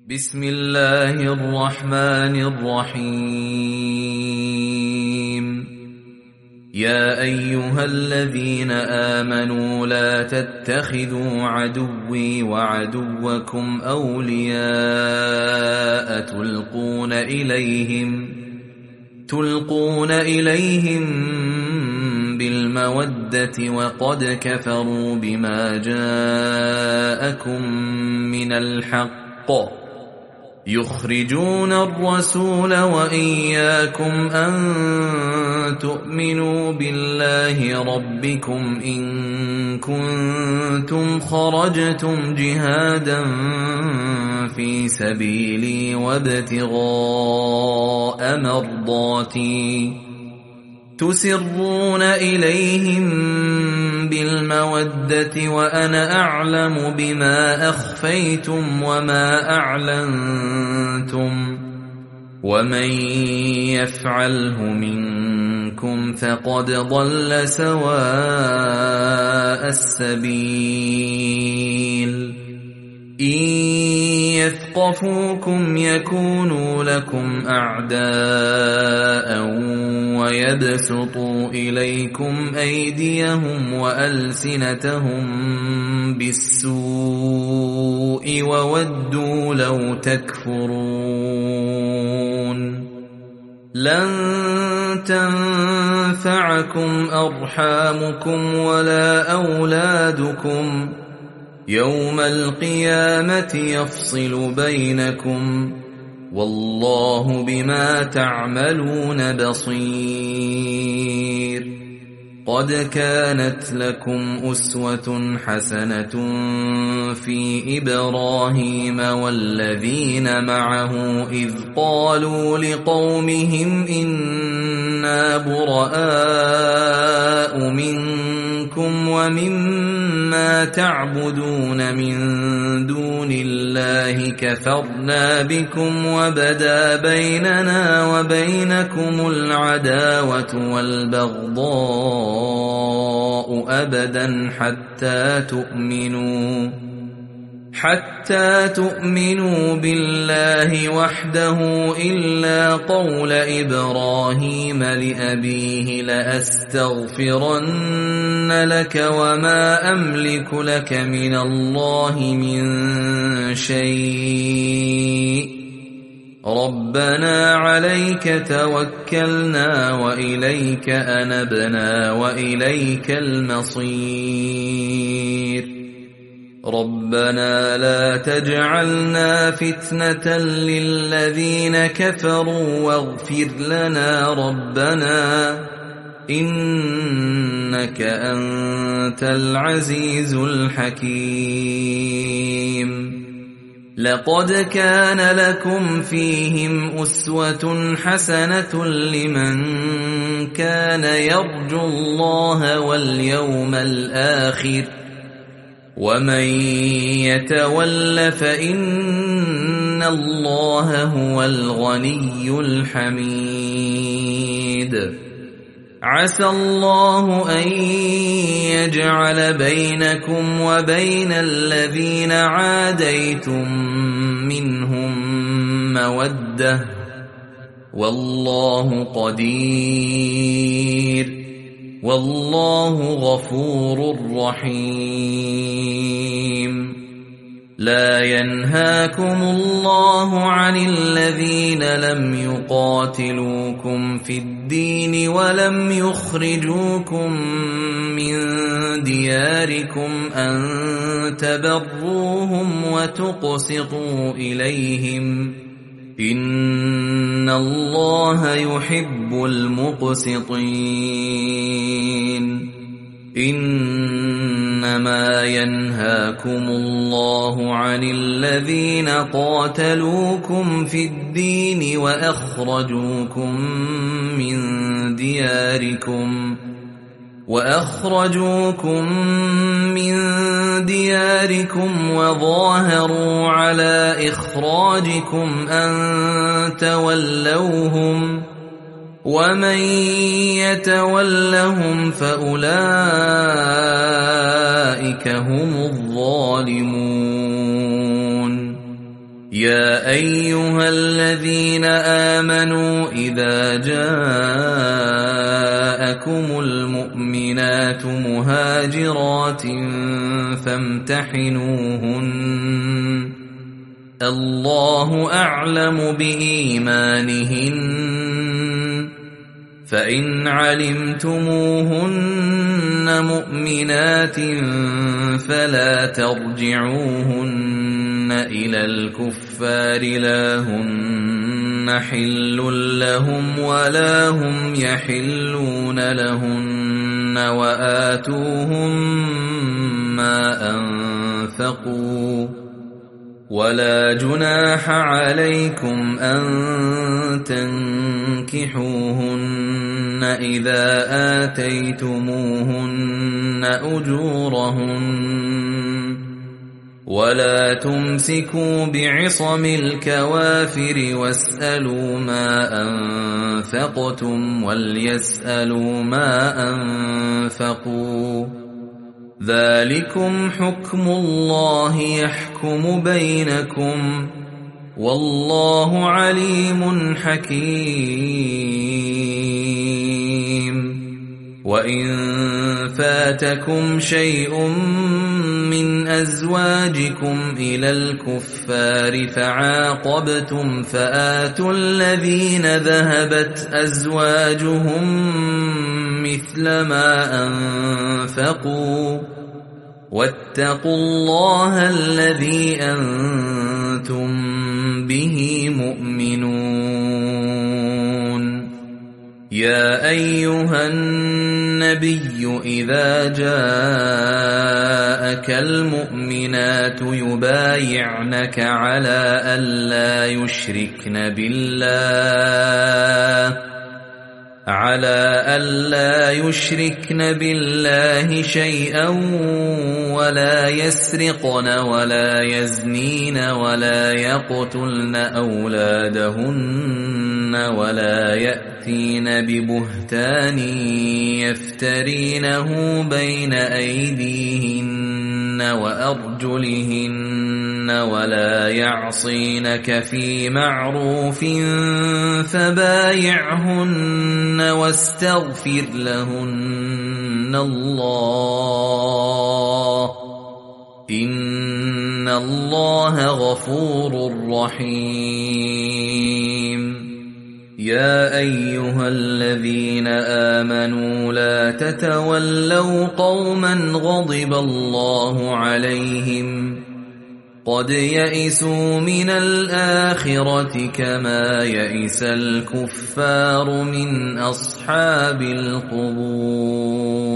بسم الله الرحمن الرحيم يا أيها الذين آمنوا لا تتخذوا عدوي وعدوكم أولياء تلقون إليهم بالمودة وقد كفروا بما جاءكم من الحق يخرجون الرسول وإياكم أن تؤمنوا بالله ربكم إن كنتم خرجتم جهادا في سبيلي وابتغاء مرضاتي تسرون إليهم بالمودة وأنا أعلم بما أخفيتم وما أعلنتم ومن يفعله منكم فقد ضل سواء السبيل إن يثقفوكم يكونوا لكم أعداء ويبسطوا إليكم أيديهم وألسنتهم بالسوء وودوا لو تكفرون لن تنفعكم أرحامكم ولا أولادكم يوم القيامة يفصل بينكم والله بما تعملون بصير قد كانت لكم أسوة حسنة في إبراهيم والذين معه إذ قالوا لقومهم إنا براء منكم ومما تعبدون من دون الله كفرنا بكم وبدا بيننا وبينكم العداوة والبغضاء أبدا حتى تؤمنوا بالله وحده إلا قول إبراهيم لأبيه لأستغفرن لك وما أملك لك من الله من شيء ربنا عليك توكلنا وإليك أنبنا وإليك المصير ربنا لا تجعلنا فتنة للذين كفروا واغفر لنا ربنا إنك أنت العزيز الحكيم لقد كان لكم فيهم أسوة حسنة لمن كان يرجو الله واليوم الآخر ومن يتول فإن الله هو الغني الحميد عسى الله أن يجعل بينكم وبين الذين عاديتم منهم مودة والله قدير والله غفور رحيم لا ينهاكم الله عن الذين لم يقاتلوكم في الدين ولم يخرجوكم من دياركم أن تبروهم وتقسطوا إليهم إن الله يحب المقسطين إنما ينهاكم الله عن الذين قاتلوكم في الدين وأخرجوكم من دياركم وظاهروا على إخراجكم أن تولوهم ومن يتولهم فأولئك هم الظالمون يا أيها الذين آمنوا إذا جاءكم المؤمنات مهاجرات فامتحنوهن الله أعلم بإيمانهن فإن علمتموهن مؤمنات فلا ترجعوهن إلى الكفار لا هن حل لهم ولا هم يحلون لهن وآتوهم ما أنفقوا ولا جناح عليكم أن تنكحوهن إذا آتيتموهن أجورهن ولا تمسكوا بعصم الكوافر واسألوا ما أنفقتم وليسألوا ما أنفقوا ذلكم حكم الله يحكم بينكم والله عليم حكيم وإن فاتكم شيء من أزواجكم إلى الكفار فعاقبتم فآتوا الذين ذهبت أزواجهم مثل ما أنفقوا واتقوا الله الذي أنتم به مؤمنون يا أيها النبي إذا جاءك المؤمنات يبايعنك على ألا يشركن بالله شيئا ولا يسرقن ولا يزنين ولا يقتلن أولادهن ولا يأتين ببهتان يفترينه بين أيديهن وأرجلهن ولا يعصينك في معروف فبايعهن واستغفر لهن الله إن الله غفور رحيم يا أيها الذين آمنوا لا تتولوا قوما غضب الله عليهم قد يئسوا من الآخرة كما يئس الكفار من أصحاب القبور